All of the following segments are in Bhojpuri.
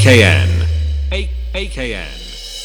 AKN. AKN.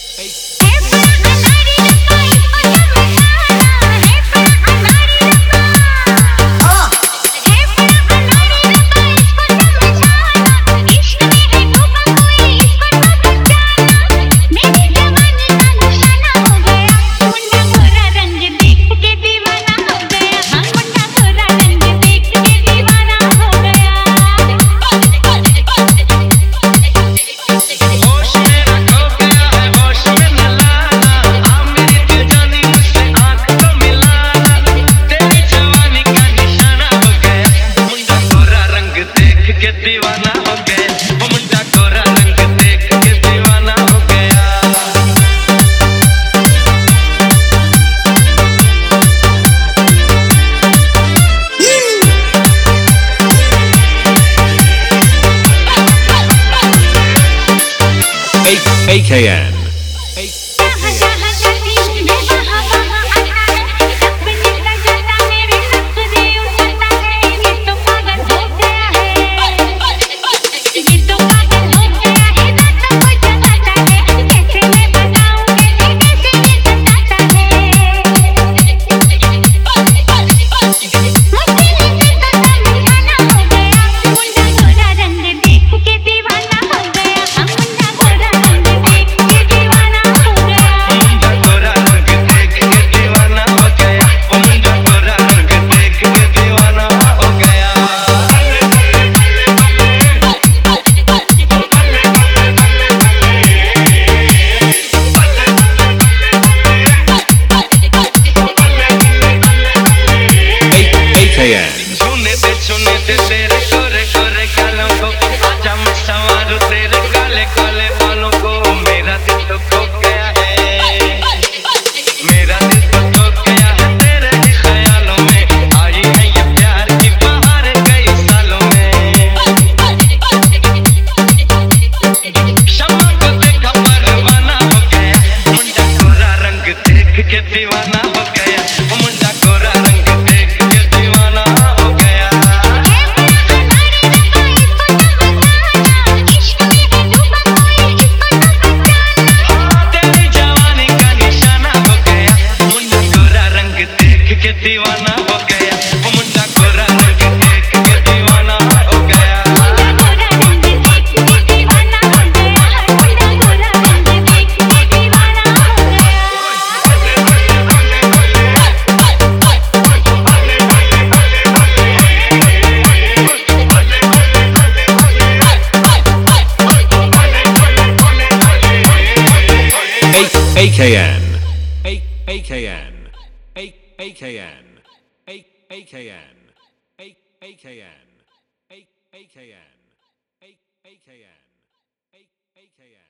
दीवाना हो गया वो मुंडा गोरा रंग देख के दीवाना हो गया। AKN. सुने थे तेरे गोरे गोरे गालों को, आजा मैं संवारूं तेरे काले काले बालों को। मेरा दिल तो खो गया है, मेरा दिल तो खो गया है तेरे ही ख्यालों में। आई है ये प्यार की बहार कई सालों में। शम्मा को देखा परवाना हो गया, मुंडा गोरा रंग देख के दीवाना हो गया। वो मुंडा गोरा रंग देख के दीवाना हो गया। के दीवाना हो गया वो मुंडा गोरा रंग देख के दीवाना हो गया। AKN. AKN. AKN. AKN. AKN. AKN. AKN. AKN.